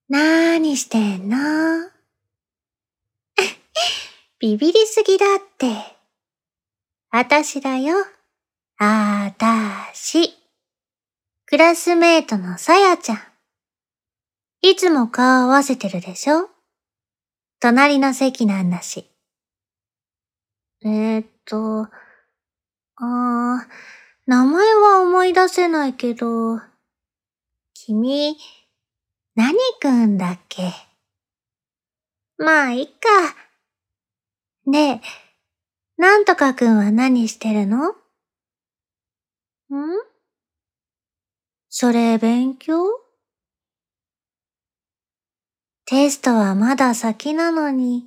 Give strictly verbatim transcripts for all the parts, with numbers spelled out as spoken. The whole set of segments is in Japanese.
なーにしてんの？ビビりすぎだって。あたしだよ。あたし。クラスメートのさやちゃん。いつも顔合わせてるでしょ？隣の席なんだし。えーっと、あー、名前は思い出せないけど、君、何くんだっけ？まあ、いっか。で、なんとかくんは何してるの？ん？それ勉強？テストはまだ先なのに。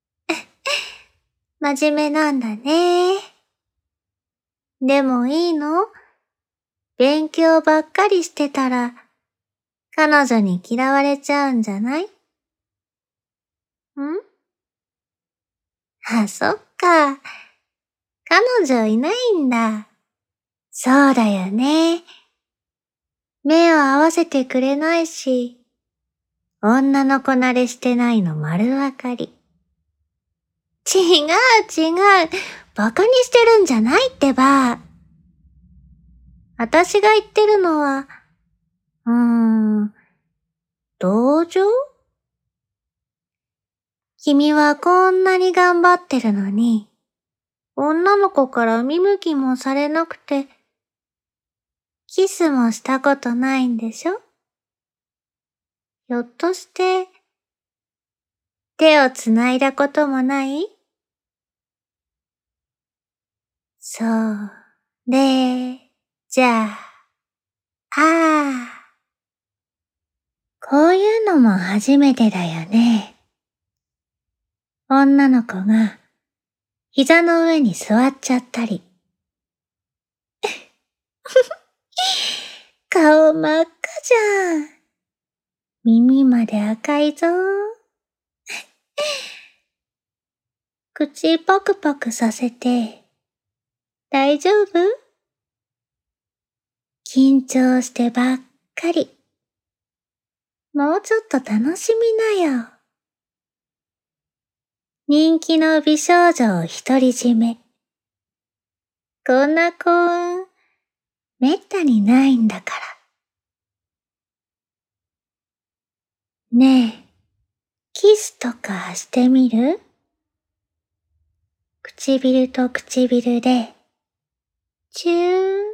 真面目なんだね。でもいいの？勉強ばっかりしてたら、彼女に嫌われちゃうんじゃない？ん？あ、そっか。彼女いないんだ。そうだよね。目を合わせてくれないし、女の子慣れしてないの丸わかり。違う違う。バカにしてるんじゃないってば。私が言ってるのは、うーん、同情？君はこんなに頑張ってるのに、女の子から見向きもされなくて、キスもしたことないんでしょ？ひょっとして、手をつないだこともない？そう。で、じゃあ、ああ。こういうのも初めてだよね。女の子が膝の上に座っちゃったり。顔真っ赤じゃん。耳まで赤いぞ。口パクパクさせて、大丈夫？緊張してばっかり。もうちょっと楽しみなよ。人気の美少女を独り占め。こんな幸運、めったにないんだから。ねえ、キスとかしてみる？唇と唇で、チューンって。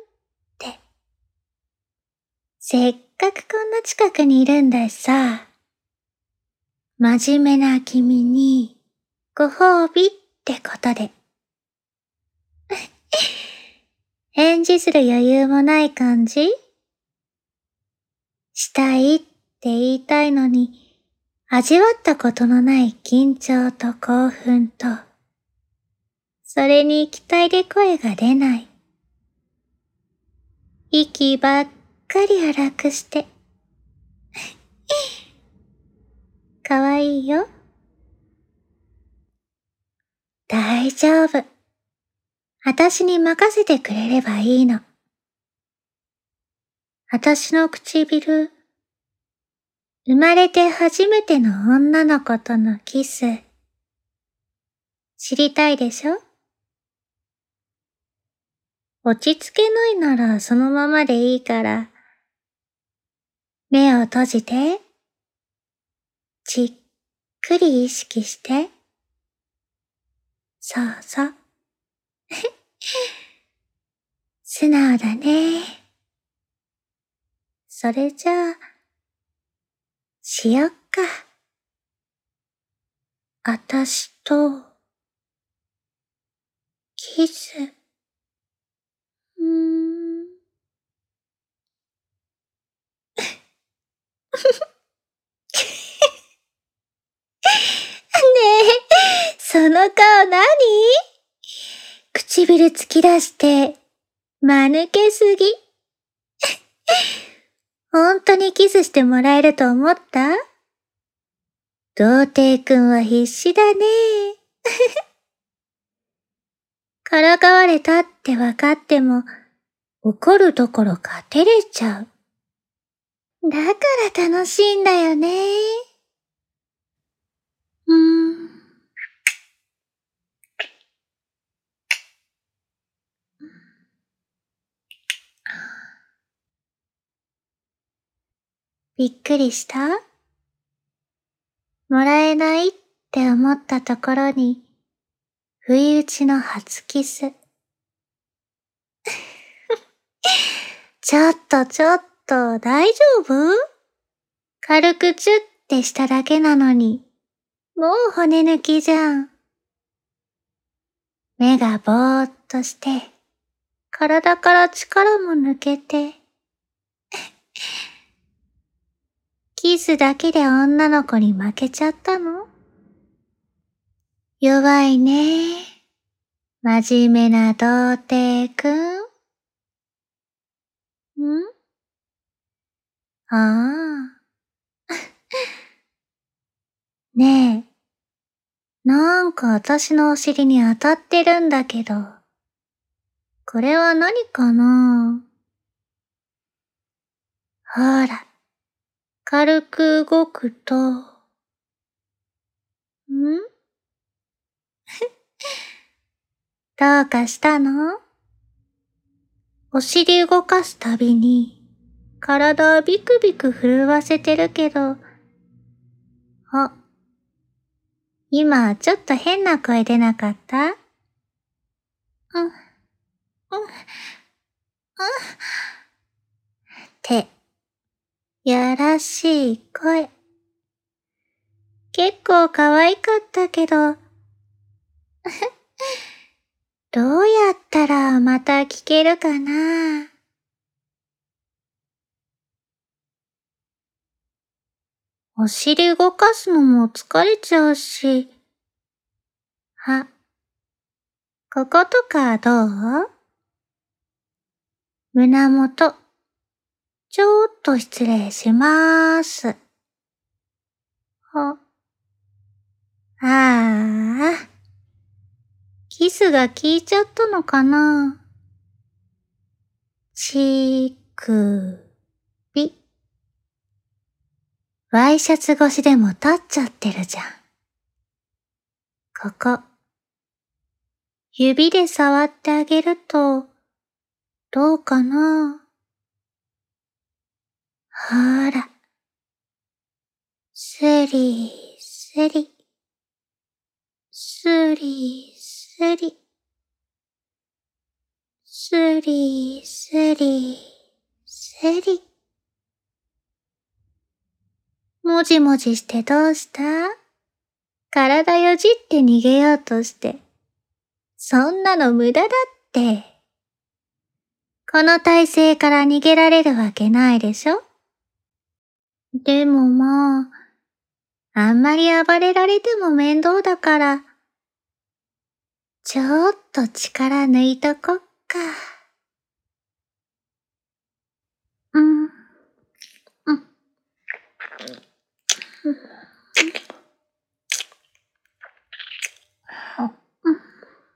せっかくこんな近くにいるんだしさ。真面目な君に、ご褒美ってことで。返事する余裕もない感じ？したいって言いたいのに、味わったことのない緊張と興奮と、それに期待で声が出ない。息ばっかり荒くして。かわいいよ。大丈夫。あたしに任せてくれればいいの。あたしの唇、生まれて初めての女の子とのキス、知りたいでしょ？落ち着けないならそのままでいいから、目を閉じて、じっくり意識して。そうそう。素直だね。それじゃあ、しよっか。あたしと、キス。うーん。ねえ、その顔何？唇突き出して、間抜けすぎ。ほんとにキスしてもらえると思った？童貞くんは必死だね。からかわれたってわかっても、怒るどころか照れちゃう。 だから楽しいんだよね。うーん。びっくりした？もらえないって思ったところに、不意打ちの初キス。ちょっとちょっと大丈夫？軽くチュッてしただけなのに、もう骨抜きじゃん。目がぼーっとして、体から力も抜けて、キスだけで女の子に負けちゃったの？弱いね。真面目な童貞くん。ん？ああ。ねえ。なんか私のお尻に当たってるんだけど。これは何かな？ほら。軽く動くと。ん？どうかしたの？お尻動かすたびに、体ビクビク震わせてるけど。あ、今ちょっと変な声出なかった？うん、うん、うん、って、やらしい声。結構可愛かったけど、どうやったらまた聞けるかな？お尻動かすのも疲れちゃうし。あ、こことかどう？胸元、ちょっと失礼しまーす。あ、ああ、キスが効いちゃったのかな？ちくび。ワイシャツ越しでも立っちゃってるじゃん。ここ。指で触ってあげると、どうかな？ほーら。スリスリ。スリスリ。スリスリスリ。もじもじしてどうした？体よじって逃げようとして。そんなの無駄だって。この体勢から逃げられるわけないでしょ？でもまあ、あんまり暴れられても面倒だから、ちょっと力抜いとこっか。うん、うん、うん、うん、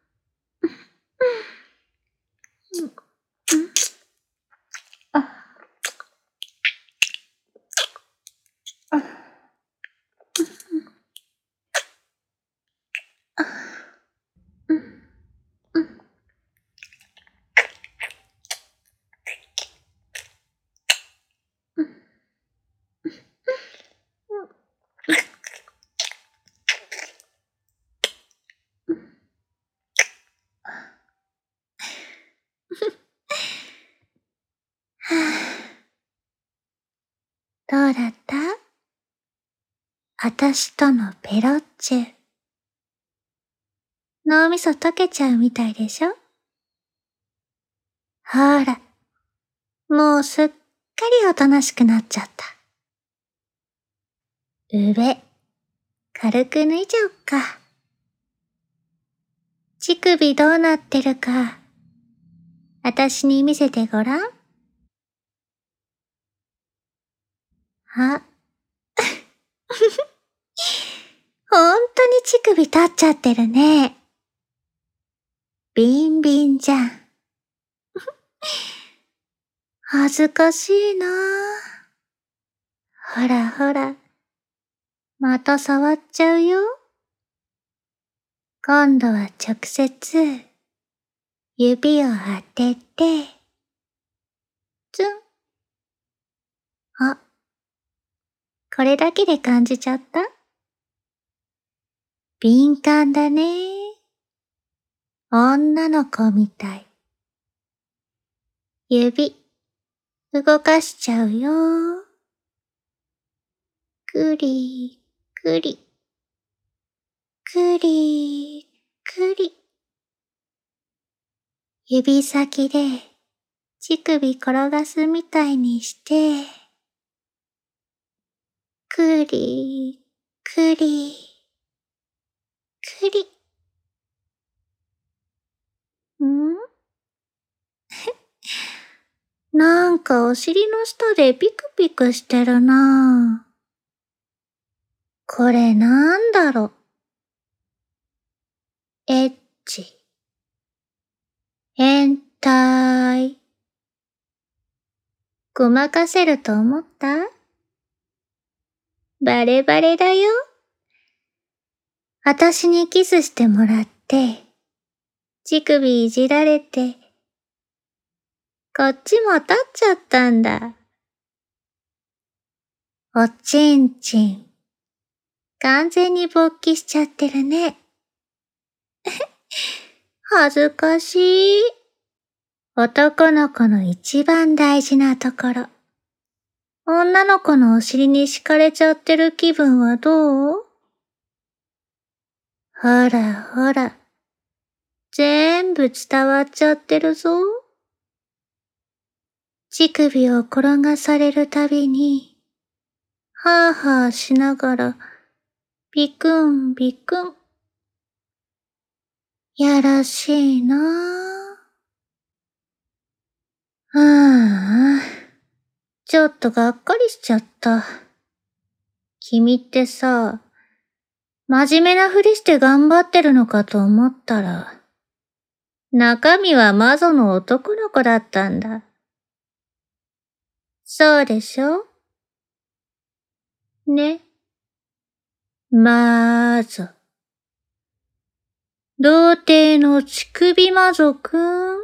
どうだった？あたしとのペロッチュ。脳みそ溶けちゃうみたいでしょ？ほら、もうすっかりおとなしくなっちゃった。上、軽く脱いじゃおっか。乳首どうなってるか、あたしに見せてごらん。あ、ほんとに乳首立っちゃってるね。ビンビンじゃん。恥ずかしいなぁ。 ほらほら、また触っちゃうよ。今度は直接、指を当てて、ツン。あ、これだけで感じちゃった？敏感だね。女の子みたい。指、動かしちゃうよ。くり、くり、くり、くり。指先で乳首転がすみたいにして、くり、くり、くり。ん？なんかお尻の下でピクピクしてるなぁ。これなんだろ。エッチ。変態。ごまかせると思った？バレバレだよ。あたしにキスしてもらって、乳首いじられて、こっちも立っちゃったんだ。おちんちん。完全に勃起しちゃってるね。恥ずかしい。男の子の一番大事なところ。女の子のお尻に敷かれちゃってる気分はどう？ほらほら。全部伝わっちゃってるぞ。乳首を転がされるたびに、はぁはぁしながら、ビクンビクン。やらしいなぁ。ああ、ちょっとがっかりしちゃった。君ってさ、真面目なふりして頑張ってるのかと思ったら、中身は魔女の男の子だったんだ。そうでしょ？ね。魔女。童貞の乳首魔女くん。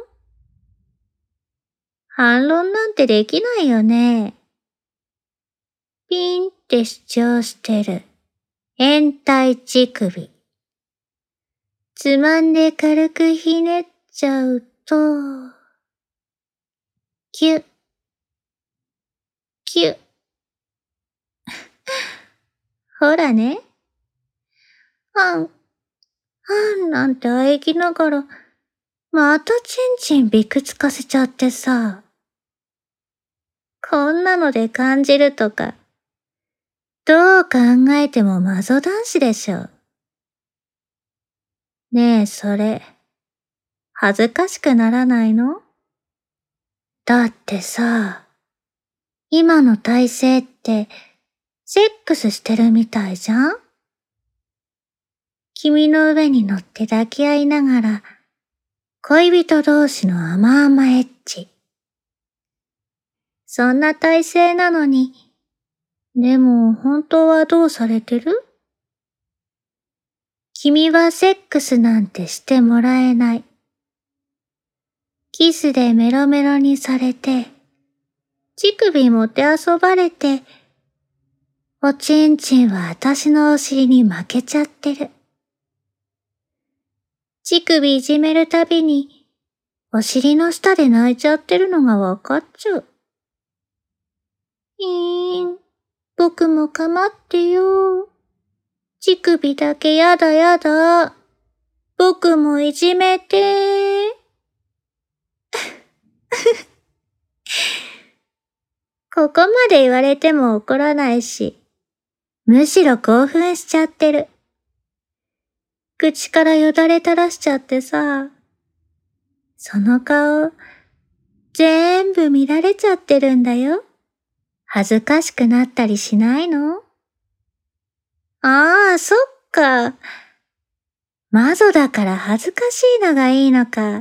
反論なんてできないよね。ピンって主張してる。変態乳首。つまんで軽くひねっちゃうと、キュッ、キュッ。ほらね。あん、あんなんて喘ぎながら、またチンチンびくつかせちゃってさ。こんなので感じるとか、どう考えてもマゾ男子でしょ。ねえ、それ、恥ずかしくならないの？だってさ、今の体勢って、セックスしてるみたいじゃん？君の上に乗って抱き合いながら、恋人同士の甘々エッチ。そんな体勢なのに、でも本当はどうされてる？君はセックスなんてしてもらえない。キスでメロメロにされて、乳首もてあそばれて、おちんちんはあたしのお尻に負けちゃってる。乳首いじめるたびに、お尻の下で泣いちゃってるのがわかっちゃう。いーん、僕もかまってよ。乳首だけやだやだ。僕もいじめて。ここまで言われても怒らないし、むしろ興奮しちゃってる。口からよだれ垂らしちゃってさ、その顔、全部見られちゃってるんだよ。恥ずかしくなったりしないの？ああ、そっか。魔女だから恥ずかしいのがいいのか。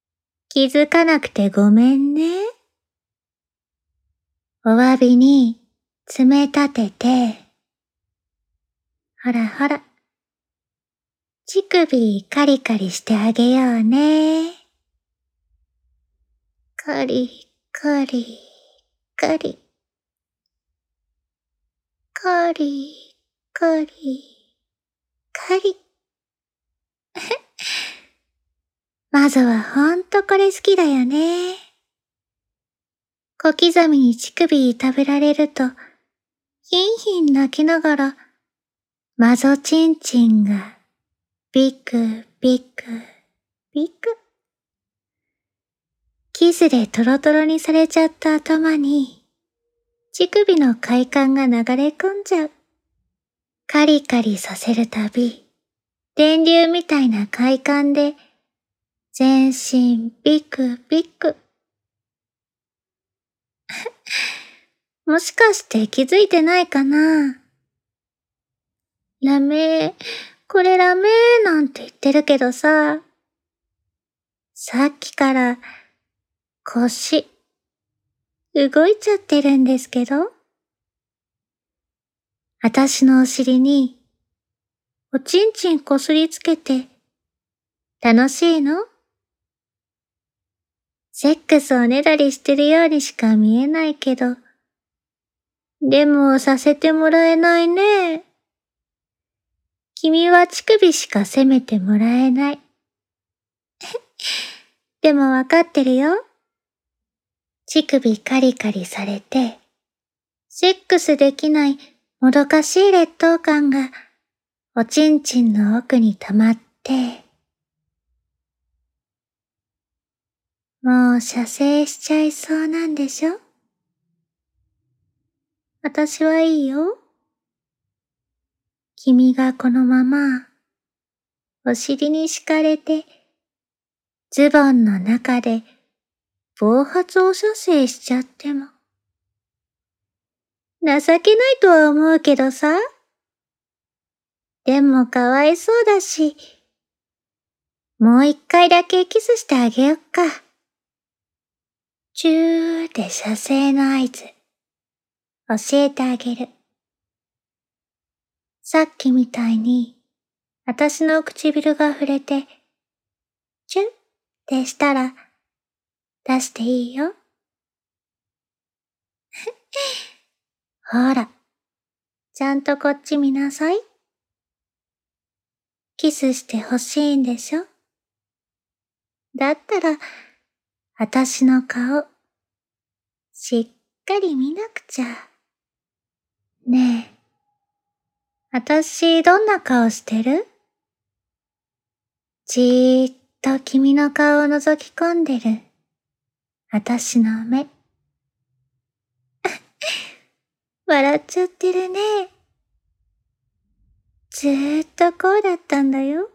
気づかなくてごめんね。お詫びに爪立てて、ほらほら、乳首カリカリしてあげようね。カリカリカリ、カリカリカリ。まずはほんとこれ好きだよね。小刻みに乳首食べられると、ヒンヒン泣きながら、マゾチンチンが、ビクビクビク。キスでトロトロにされちゃった頭に、乳首の快感が流れ込んじゃう。カリカリさせるたび、電流みたいな快感で、全身ビクビク。もしかして気づいてないかな？ラメ、これラメなんて言ってるけどさ、さっきから腰、動いちゃってるんですけど、あたしのお尻におちんちんこすりつけて楽しいの？セックスをねだりしてるようにしか見えないけど、でもさせてもらえないね。君は乳首しか責めてもらえない。でもわかってるよ。乳首カリカリされて、セックスできないもどかしい劣等感がおちんちんの奥に溜まって、もう射精しちゃいそうなんでしょ？私はいいよ。君がこのまま、お尻に敷かれて、ズボンの中で暴発を射精しちゃっても。情けないとは思うけどさ。でもかわいそうだし、もう一回だけキスしてあげよっか。チューで射精の合図、教えてあげる。さっきみたいに、あたしの唇が触れて、チュッってしたら、出していいよ。ほら、ちゃんとこっち見なさい。キスしてほしいんでしょ？だったら、あたしの顔、しっかり見なくちゃ。ねえ、あたしどんな顔してる？じーっと君の顔を覗き込んでる。あたしの目。笑っちゃってるね。ずーっとこうだったんだよ。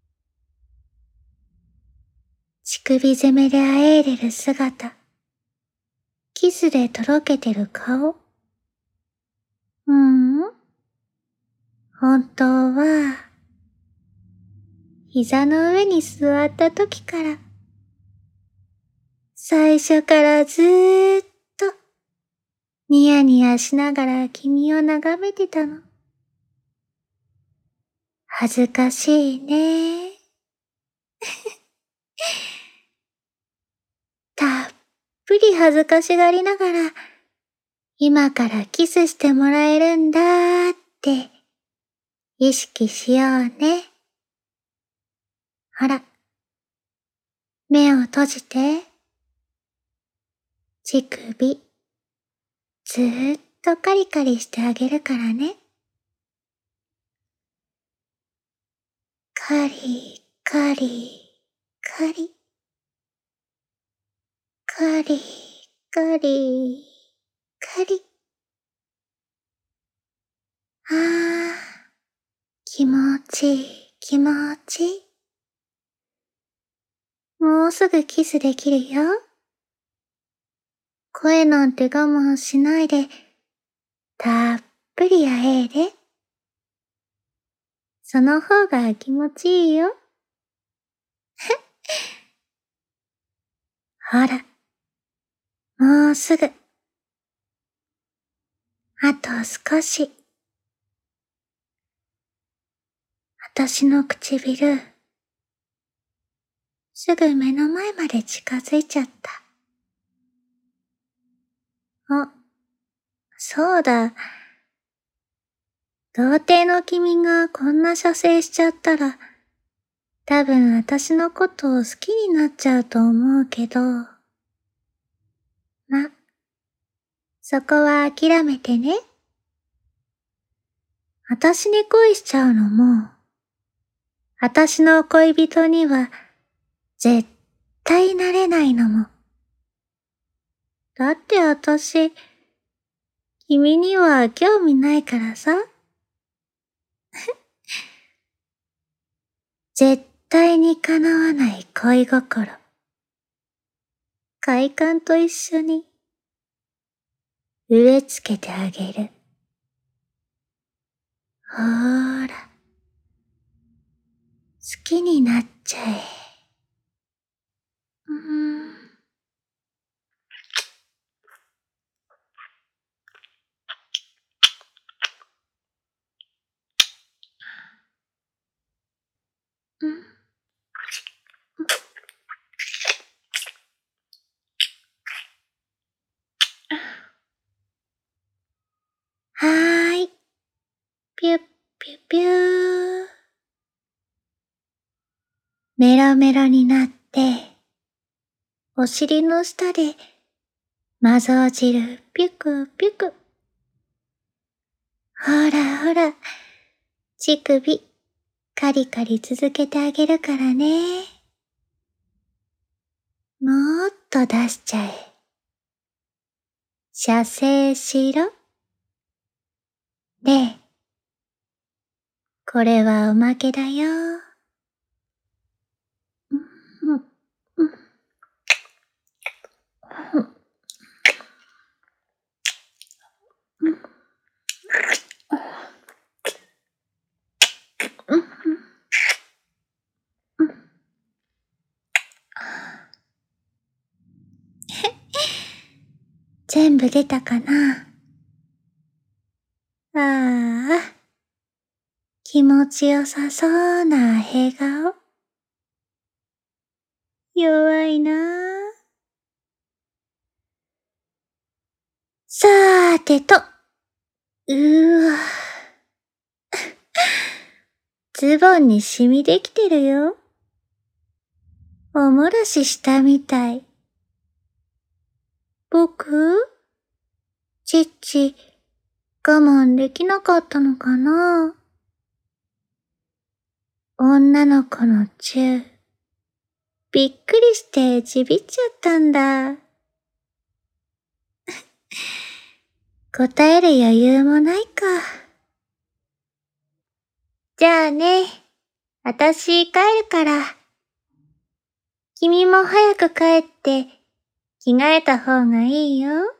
乳首攻めであえいでる姿。キスでとろけてる顔。うーん。本当は、膝の上に座った時から、最初からずーっと、ニヤニヤしながら君を眺めてたの。恥ずかしいね。たっぷり恥ずかしがりながら、今からキスしてもらえるんだーって意識しようね。ほら、目を閉じて。乳首、ずーっとカリカリしてあげるからね。カリ、カリ、カリ。カリ、カリ、カリ。あー、気持ちいい、気持ちいい。もうすぐキスできるよ。声なんて我慢しないで、たっぷりあえいで。その方が気持ちいいよ。ほら、もうすぐ。 あと少し。私の唇、すぐ目の前まで近づいちゃった。あ、そうだ。童貞の君がこんな射精しちゃったら、多分私のことを好きになっちゃうと思うけど。ま、そこは諦めてね。私に恋しちゃうのも、私の恋人には絶対なれないのも。だって私、君には興味ないからさ。絶対に叶わない恋心。快感と一緒に植え付けてあげる。ほーら、好きになっちゃえ。うーん。うん。はーい。ぴゅっぴゅぴゅー。メロメロになって、お尻の下で、まぞ汁ぴゅくぴゅく。ほらほら、乳首、カリカリ続けてあげるからね。もーっと出しちゃえ。射精しろ。で、これはおまけだよ。うんうんうん全部出たかな。ああ、気持ちよさそうな笑顔。弱いなあ。さーてと、うーわ。ズボンにシミできてるよ。おもらししたみたい。僕ちっち、我慢できなかったのかな。女の子のチュー、びっくりしてちびっちゃったんだ。答える余裕もないか。じゃあね、あたし帰るから。君も早く帰って着替えた方がいいよ。